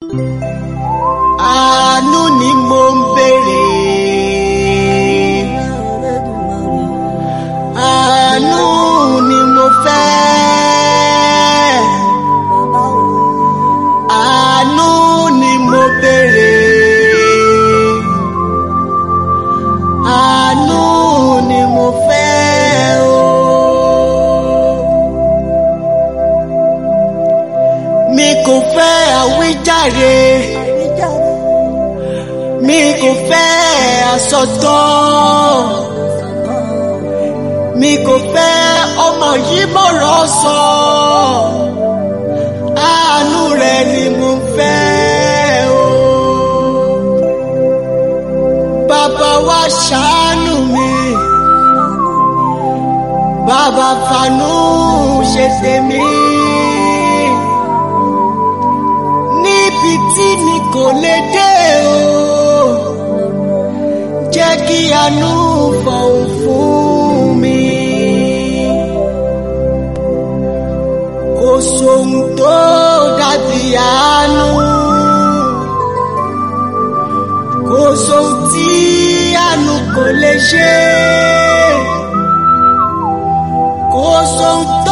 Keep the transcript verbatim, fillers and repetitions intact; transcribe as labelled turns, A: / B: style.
A: Àánú ni mo ń béèrè. Àánú ni mo fẹ́. Àánú ni mo béèrè. Àánú ni mo fẹ́ o. Mi kò fẹ́ àwíjàre. Mi kò fẹ́ àsọtán. Mi kò fẹ́ ọmọ yìí mọ̀rọ̀ sọ. Àánú rẹ ni mo fẹ́ o. Bàbá wa ṣàánú mi. Bàbá fàánú ṣe tèmi. Níbi tí mi kò lè dé o. Jẹ́ kí àánú fọ̀hún fún mi. Kò sóhun tó dàbí àánú. Kò sóhun tí àánú kò lè ṣe. Kò sóhun